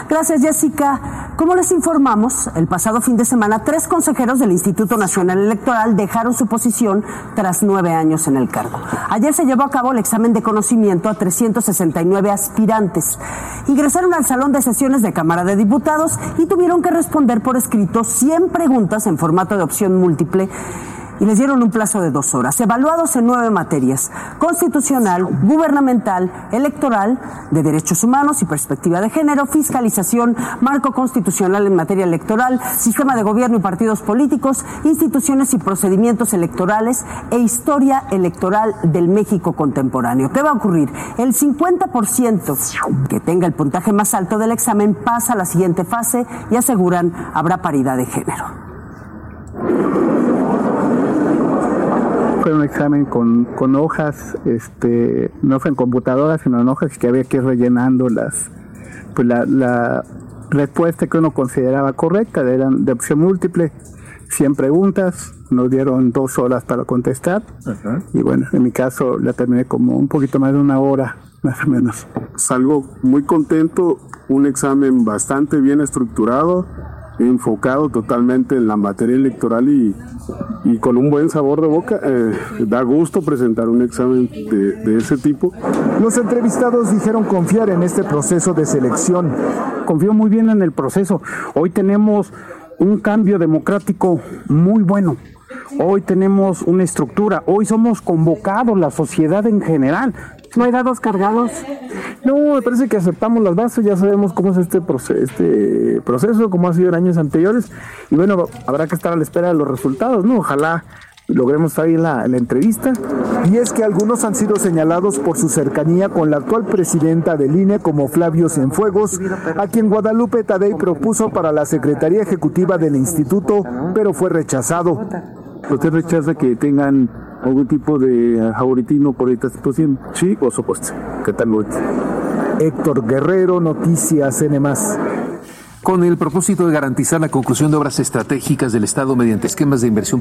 Gracias, Jessica. Como les informamos, el pasado fin de semana, 3 consejeros del Instituto Nacional Electoral dejaron su posición tras 9 años en el cargo. Ayer se llevó a cabo el examen de conocimiento a 369 aspirantes. Ingresaron al salón de sesiones de Cámara de Diputados y tuvieron que responder por escrito 100 preguntas en formato de opción múltiple. Y les dieron un plazo de 2 horas, evaluados en 9 materias: constitucional, gubernamental, electoral, de derechos humanos y perspectiva de género, fiscalización, marco constitucional en materia electoral, sistema de gobierno y partidos políticos, instituciones y procedimientos electorales e historia electoral del México contemporáneo. ¿Qué va a ocurrir? El 50% que tenga el puntaje más alto del examen pasa a la siguiente fase y aseguran habrá paridad de género. Fue un examen con hojas, no fue en computadora, sino en hojas que había que ir rellenando la respuesta que uno consideraba correcta. Eran de opción múltiple, 100 preguntas, nos dieron 2 horas para contestar. Uh-huh. Y bueno, en mi caso la terminé como un poquito más de 1 hora, más o menos. Salgo muy contento, un examen bastante bien estructurado, enfocado totalmente en la materia electoral y con un buen sabor de boca. Da gusto presentar un examen de ese tipo. Los entrevistados dijeron confiar en este proceso de selección. Confío muy bien en el proceso. Hoy tenemos un cambio democrático muy bueno. Hoy tenemos una estructura. Hoy somos convocados, la sociedad en general. ¿No hay dados cargados? No, me parece que aceptamos las bases, ya sabemos cómo es este proceso, cómo ha sido en años anteriores, y bueno, habrá que estar a la espera de los resultados, ¿no? Ojalá logremos estar ahí en la entrevista. Y es que algunos han sido señalados por su cercanía con la actual presidenta del INE, como Flavio Cienfuegos, a quien Guadalupe Tadei propuso para la Secretaría Ejecutiva del Instituto, pero fue rechazado. ¿Usted rechaza que tengan algún tipo de favoritismo por esta situación? Sí, por supuesto. ¿Qué tal, Luis? Héctor Guerrero, Noticias N+. Con el propósito de garantizar la conclusión de obras estratégicas del Estado mediante esquemas de inversión